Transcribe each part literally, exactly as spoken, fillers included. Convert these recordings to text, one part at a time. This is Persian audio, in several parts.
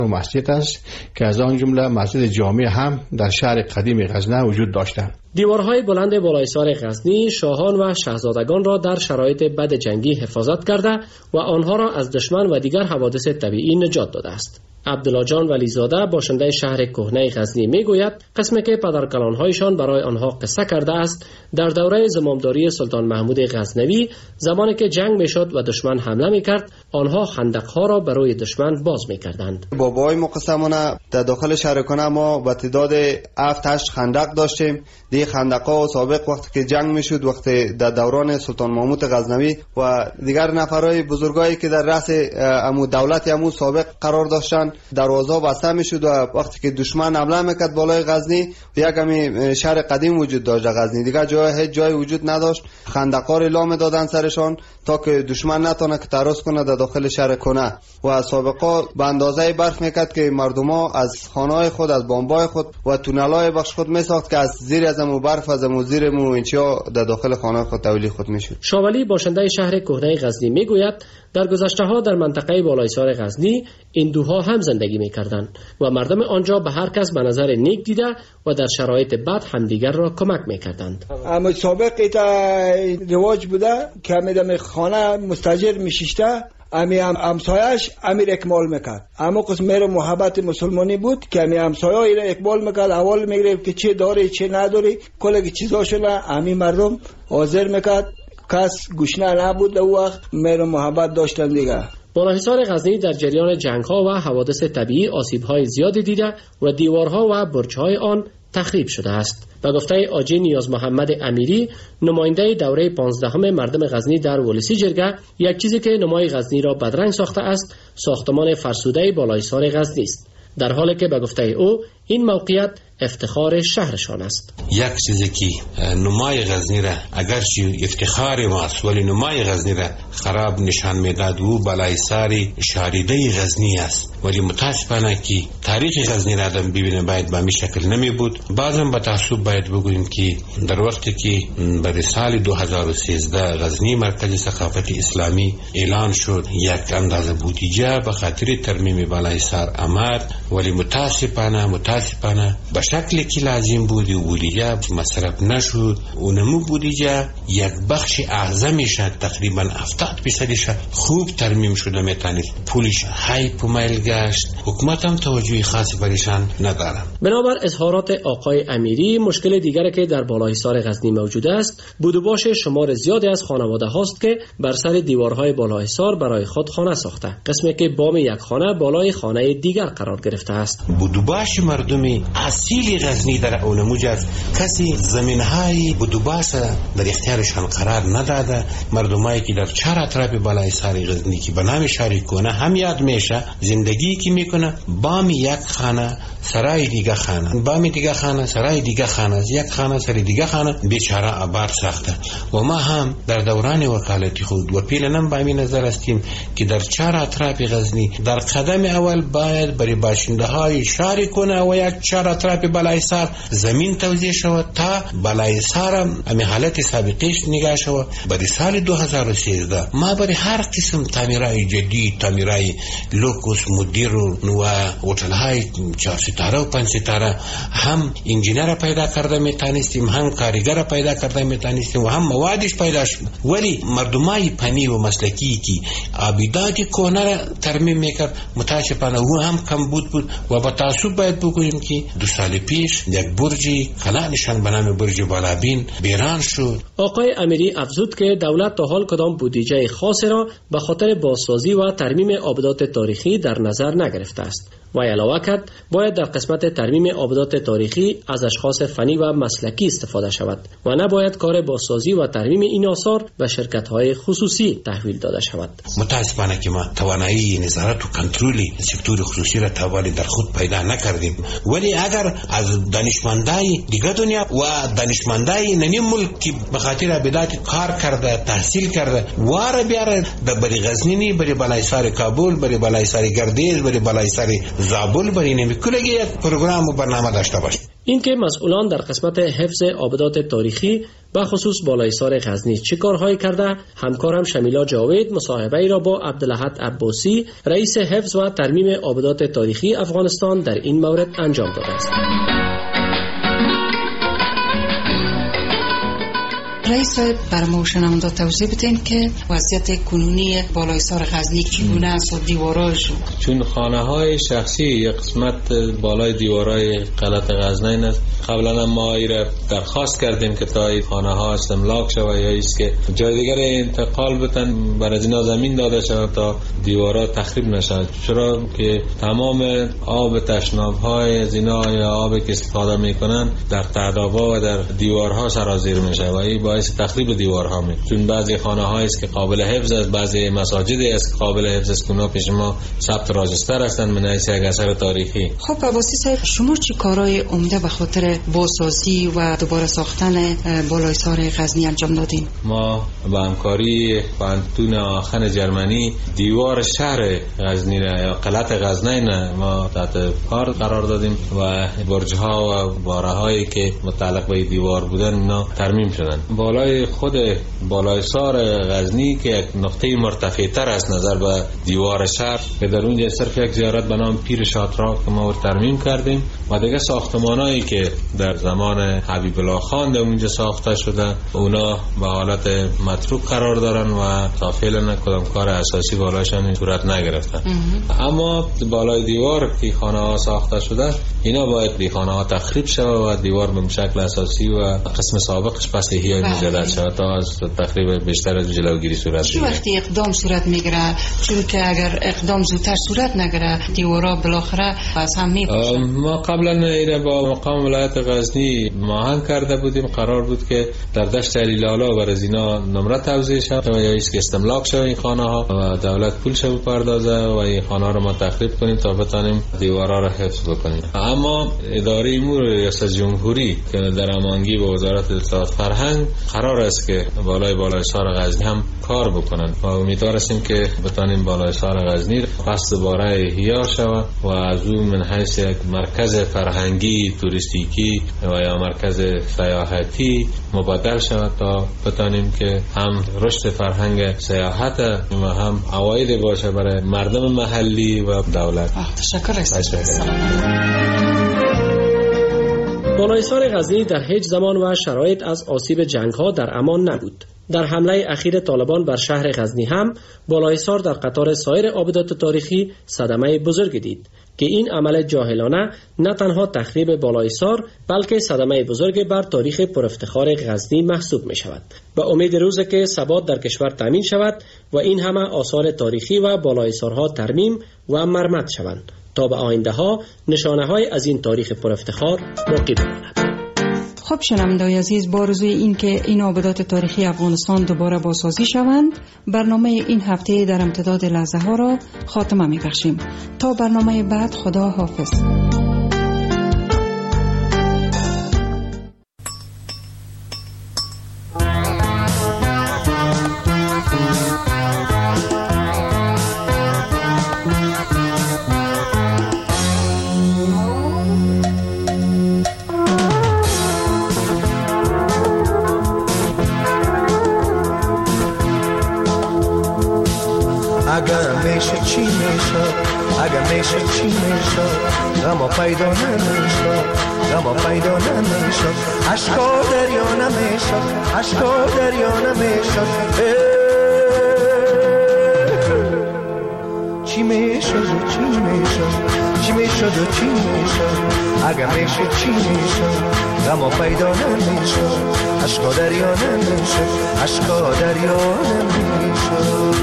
مسجد است که از آن جمله مسجد جامع هم در شهر قدیم غزنه وجود داشتند. دیوارهای بلند بالایسار غزنی شاهان و شاهزادگان را در شرایط بد جنگی حفاظت کرده و آنها را از دشمن و دیگر حوادث طبیعی نجات داده است. عبدالله جان ولیزاده باشنده شهر کهنه غزنی میگوید قسمی که پدرکلانهایشان برای آنها قصه کرده است در دوره زمامداری سلطان محمود غزنوی زمانی که جنگ میشد و دشمن حمله میکرد آنها خندقها را برای دشمن باز میکردند. بابای مقسمانه در داخل شهر کنه ما به تعداد هفت هشت خندق داشتیم. دی خندقها سابق وقتی که جنگ میشد وقتی در دوران سلطان محمود غزنوی و دیگر نفرای بزرگایی که در رأس امو دولت امو سابق قرار داشتند دروازه بسته میشد و وقتی که دشمن حمله میکرد بالای غزنی یک همی شهر قدیم وجود داشت غزنی دیگه جای هیچ جای وجود نداشت. خندق‌ها را لا میدادن سرشان تا که دشمن نتونه که تراس کنه در داخل شهر کنه و سابقا به اندازه برف میکرد که مردما از خانه‌های خود از بامبای خود و تونل‌های بخش خود میساخت که از زیر از مو برف از مو زیر مو اینچا در داخل خانه خود تولی خود میشد. شاولی باشنده شهر کهنه غزنی میگوید در گذشته ها در منطقه بالایسار غزنی هندوها هم زندگی میکردند و مردم آنجا به هر کس به نظر نیک دیده و در شرایط بد همدیگر را کمک میکردند. اما سابق ایتا رواج بوده که همیدم خانه مستاجر میشیشته امی هم امسایش امیر اکمال میکرد. اما قسم میره محبت مسلمانی بود که امی امسایه ایره اکمال میکرد. اول میگرفت که چه داری چه نداری کل چیزاشونه امی مردم حاضر میکرد. کس گوشنه نبود او وقت میره محبت داشتن دیگه. بالاحصار غزنی در جریان جنگ‌ها و حوادث طبیعی آسیب‌های زیادی دیده و دیوارها و برج‌های آن تخریب شده است. و گفته آجی نیاز محمد امیری نماینده دوره پانزدهم مردم غزنی در ولسی جرگه یک چیزی که نمای غزنی را بدرنگ ساخته است ساختمان فرسوده بالایسار غزنی است، در حالی که به گفته او این موقعیت افتخار شهرشان است. یک چیزی که نمای غزنی را اگرچه افتخار ماست ولی نمای غزنی را خراب نشان میداد و بالایسار شاریده غزنی است، ولی متاسفانه که تاریخ غزنی را آدم ببینه باید به می شکل نمی بود. بازم به تعصب باید بگوییم که در وقتی که برای سال دو هزار و سیزده غزنی مرکز ثقافت اسلامی اعلان شد یک اندازه بودجه به خاطر ترمیم بالایسار آمد، ولی متاسفانه متاسفانه به شکلی که لازم بودی بودجه مصرف نشد. اونمو بودجه یک بخش اعظمش تقریبا هفتاد درصدش خوب ترمیم شده میتونید پولش های پومیل گشت. حکومت هم توجه خاصی برشان ندارم. بنابر اظهارات آقای امیری مشکل دیگری که در بالایسار غزنی موجود است بود و باش شمار زیادی از خانواده هاست که بر سر دیوارهای بالایسار برای خود خانه ساخته، قسمی که بام یک خانه بالای خانه دیگر قرار گرفته است. بود و باش مردمی اصیل غزنی در اونموج است. کسی زمینهای بود و باش در اختیارشان قرار نداده. مردمایی که در چهار اطراف بالایسار غزنی که به نام شهر کنه هم یاد میشه زندگی که میکنه بام یک خانه سرای دیگه خانه بام دیگه خانه سرای دیگه خانه یک خانه سرای دیگه خانه بیچاره آباد ساخته. و ما هم در دوران وکالتی خود و پیلنم با این نظر هستیم که در چهار اطراف غزنی در قدم اول باید برای باشنده های شهر کنه و یک چهار اطراف بالایسار زمین توزیع شود تا بالایسار هم حالت سابقش نگاه شود. برای سال دو هزار و سیزده ما برای هر قسم تعمیرهای جدید تعمیرهای لوکوس مدیر و هتل های چهار ستاره و پنج ستاره هم انجینر پیدا کرده میتونستیم هم کارگر پیدا کرده میتونستیم و هم موادش پیدا شد، ولی مردمای فنی و مسلکی که آبیدات کهنه را ترمیم میکرد متاسفانه او هم کم بود بود و با تعصب باید بگوییم که دو سال پیش یک برجی کلانشان به نام برج بالابین بیران شد. آقای امیری افزود که دولت تا حال کدام بودجه خاصی را به خاطر بازسازی و ترمیم آبدات تاریخی در نظر نگرفته است. و علاوه کرد باید در قسمت ترمیم آبدات تاریخی از اشخاص فنی و مسلکی استفاده شود و نباید کار بازسازی و ترمیم این آثار به شرکت‌های خصوصی تحویل داده شود. متاسفانه که ما توانایی نظارت و کنترل سکتور خصوصی را توالی در خود پیدا نکردیم، ولی اگر از دانشمندای دیگه دنیا و دانشمندای ننی ملک که به خاطر آبدات کار کرده تحصیل کرده واره بیاره در بری غزنی، بری بالایسار کابل، بری بالایسار گردیز، بری بالایسار زابل برین میکلگی پروگرام و برنامه داشته باشیم. اینکه مسئولان در قسمت حفظ آبدات تاریخی به خصوص بالایسار غزنی چه کارهایی کرده، همکارم شمیلا جاوید مصاحبه ای را با عبدالأحد عباسی رئیس حفظ و ترمیم آبدات تاریخی افغانستان در این مورد انجام داده است. رئیس صاحب بر ما شنونده توضیح بدین که وضعیت کنونی بالایسار غزنی چگونه است و دیواراش؟ چون خانه های شخصی یک قسمت بالای دیوارای قلعه غزنین است. قبلا ما ایره درخواست کردیم که تا این خانه ها استملاک شود یا ایست که جای دیگر انتقال بتن بر از اینا زمین داده شود تا دیوارا تخریب نشود، چرا که تمام آب تشناب های از اینا یا آبی که استفاده میکنن در تهدابا و در دیوارها سرازیر میشه و این باعث تخریب دیوارها میشه. چون بعضی خانه هایی است که قابل حفظ است، بعضی مساجدی است که قابل حفظ است که اونا پیش ما ثبت راجستر هستند من حیث یک اثر تاریخی. خب عباسی صاحب شما چی کارهای عمده به خاطر بازسازی و دوباره ساختن بالایسار غزنی انجام دادیم؟ ما با همکاری پانتون آخن جرمنی دیوار شهر غزنی یا قلعه غزنین ما تحت کار قرار دادیم و برج‌ها و باره‌هایی که متعلق به دیوار بودن اینا ترمیم شدن. بالای خود بالایسار غزنی که یک نقطه مرتفع‌تر است نظر به دیوار شهر که در اونجا صرف یک زیارت به نام پیر شاطرا که ما ترمیم کردیم و دیگه ساختمانایی که در زمان حبیب الله خان در اونجا ساخته شده اونا به حالت متروک قرار دارن و تا فعلا کدام کار اساسی بالاشان صورت نگرفتن. اما بالای دیوار که خانه ها ساخته شده اینا باید دی خانه ها تخریب شود و دیوار به شکل اساسی و قسم سابقش پس احیای مجدد شود تا از تخریب بیشتر از جلوگیری صورت بگیره. چه وقتی اقدام صورت میگیره؟ چون که اگر اقدام زودتر صورت نگیره دیوارا بالاخره از هم میپاشه. ما قبلا اینا با مقام ولایت غزنی ماهنگ کرده بودیم، قرار بود که در دشت علیلالا بر از اینا نمره توزیع شد و یا ایست که استملاک شد این خانه ها و دولت پول شد بپردازه و این خانه ها رو ما تخریب کنیم تا بتانیم دیوارا رو حفظ بکنیم. اما اداره امور ریاست جمهوری که در هماهنگی با وزارت اطلاعات فرهنگ قرار است که بالای بالایسار غزنی هم کار بکنن و امیدوار هستیم که بتانیم بالایسار غزنی پس دوباره احیا شود و از اون من حیث یک مرکز فرهنگی توریستیکی و یا مرکز سیاحتی مبادل شود تا بتانیم که هم رشد فرهنگ سیاحت و هم عواید باشه برای مردم محلی و دولت. تشکر است. بالایسار غزنی در هیچ زمان و شرایط از آسیب جنگ ها در امان نبود. در حمله اخیر طالبان بر شهر غزنی هم بالایسار در قطار سایر آبدات تاریخی صدمه بزرگ دید که این عمل جاهلانه نه تنها تخریب بالایسار بلکه صدمه بزرگ بر تاریخ پرافتخار غزنی محسوب می شود. به امید روزی که ثبات در کشور تامین شود و این همه آثار تاریخی و بالایسارها ترمیم و مرمت شوند تا به آینده ها نشانه های از این تاریخ پرافتخار باقی بماند. خب شنوندگان عزیز، با آرزوی این که این آبدات تاریخی افغانستان دوباره بازسازی شوند، برنامه این هفته در امتداد لحظه ها را خاتمه می بخشیم. تا برنامه بعد، خدا حافظ. اگر میشه چی میشه، اگر میشه چی میشه، غم پیدا نمیشه، غم پیدا نمیشه، عشقا دریا نمیشه، عشقا دریا نمیشه. چی میشه و چی میشه، چی میشه و چی میشه، اگر میشه چی میشه، غم پیدا نمیشه، عشقا دریا نمیشه، عشقا دریا نمیشه.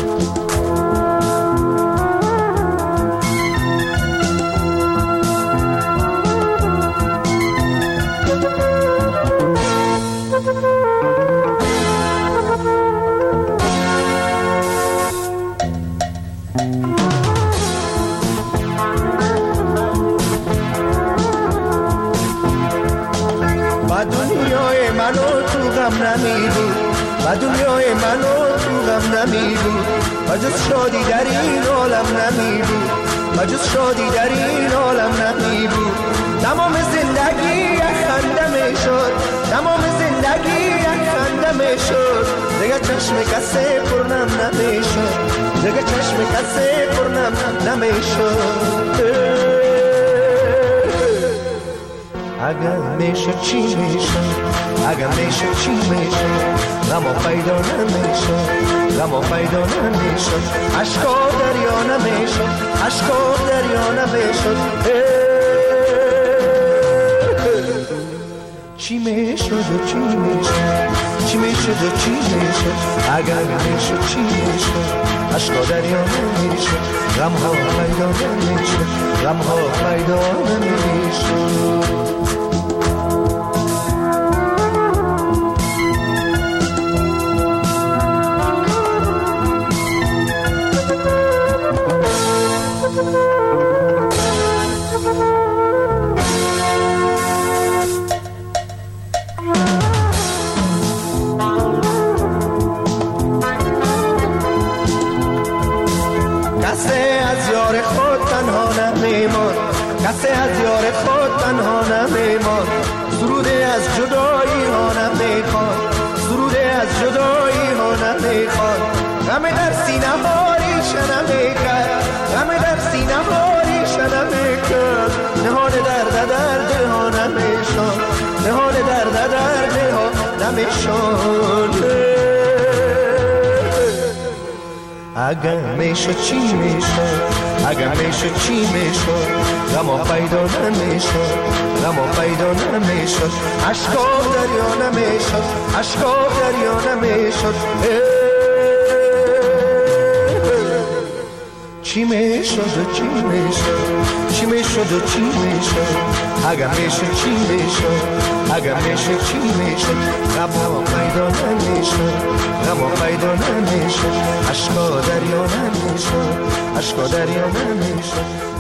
و دنیای من و تو غم نمی بود و جز شادی در این عالم نمی بود و جز شادی در این عالم نمی بود. تمام زندگی یک خنده می شد، تمام زندگی یک خنده می شد. دیگه چشم کسی پرنم نمی شد، دیگه چشم کسی پرنم نمی شد. اگر میشه چی میشه، اگر میشه چی میشه، غم پیدا نمیشه، غم پیدا نمیشه. عشقا دریا نمیشه، عشقا دریا نمیشه. چی میشه و چی میشه، چی میشه و چی میشه، اگر میشه چی میشه، عشقا دریا نمیشه، غم ها پیدا نمیشه، غم ها پیدا نمیشه. کسی از یار خود تنها نمیمان، سروده از جدایی ها نمیخوان، سروده از جدایی ها نمیخوان. غم در سینه ها ریشه نمیکرد، غم در سینه ها ریشه نمیکرد. نهان درد درد ها نمیشان، نهان درد درد ها نمیشان. اگر میشه چی میشه، اگر میشه چی میشه، غم پیدا نمیشه، غم پیدا نمیشه. عشقا دریا نمیشه، عشقا دریا نمیشه. چی میشه و چی میشه، چی میشه و چی میشه، اگر میشه چی میشه، اگر میشه چی میشه. غم پیدا نمیشه، غم پیدا نمیشه. عشقا دریا نمیشه، عشقا دریا نمیشه.